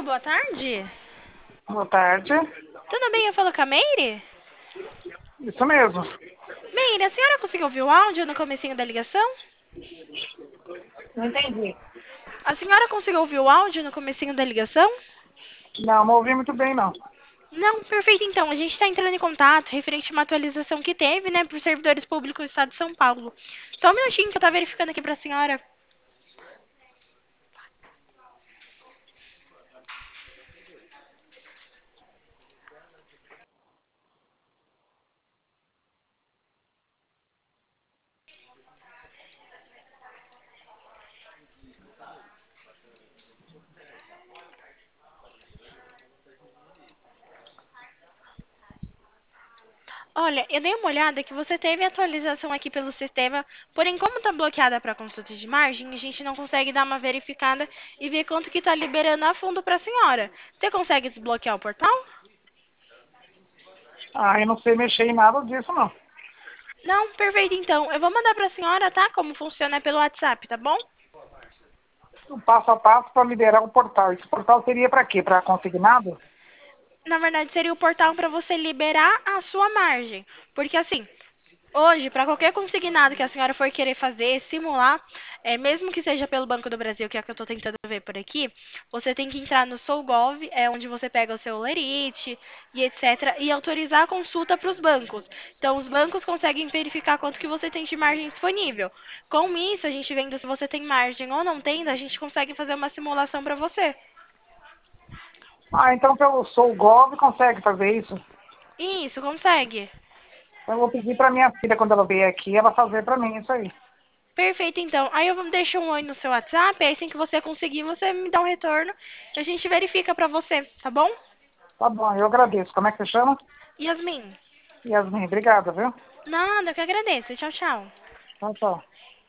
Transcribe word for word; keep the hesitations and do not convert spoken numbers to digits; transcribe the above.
boa tarde. Boa tarde. Tudo bem? Eu falo com a Meire? Isso mesmo. Meire, a senhora conseguiu ouvir o áudio no comecinho da ligação? Não entendi. A senhora conseguiu ouvir o áudio no comecinho da ligação? Não, não ouvi muito bem, não. Não, perfeito então. A gente está entrando em contato referente a uma atualização que teve, né, por servidores públicos do Estado de São Paulo. Só um minutinho que eu tô verificando aqui pra senhora. Olha, eu dei uma olhada que você teve atualização aqui pelo sistema, porém como está bloqueada para consulta de margem, a gente não consegue dar uma verificada e ver quanto que está liberando a fundo para a senhora. Você consegue desbloquear o portal? Ah, eu não sei mexer em nada disso, não. Não? Perfeito então. Eu vou mandar para a senhora, tá? Como funciona pelo WhatsApp, tá bom? O passo a passo para liberar o portal. Esse portal seria para quê? Para consignado? Na verdade, seria o portal para você liberar a sua margem. Porque assim, hoje, para qualquer consignado que a senhora for querer fazer, simular, é, mesmo que seja pelo Banco do Brasil, que é o que eu estou tentando ver por aqui, você tem que entrar no SouGov, é onde você pega o seu lerite e etcétera, e autorizar a consulta para os bancos. Então, os bancos conseguem verificar quanto que você tem de margem disponível. Com isso, a gente vendo se você tem margem ou não tem, a gente consegue fazer uma simulação para você. Ah, então pelo SouGov consegue fazer isso? Isso, consegue. Eu vou pedir para minha filha, quando ela vier aqui, ela fazer para mim isso aí. Perfeito, então. Aí eu deixo um oi no seu WhatsApp, aí assim que você conseguir, você me dá um retorno e a gente verifica pra você, tá bom? Tá bom, eu agradeço. Como é que você chama? Yasmin. Yasmin, obrigada, viu? Nada, eu que agradeço. Tchau, tchau. Tchau, tchau.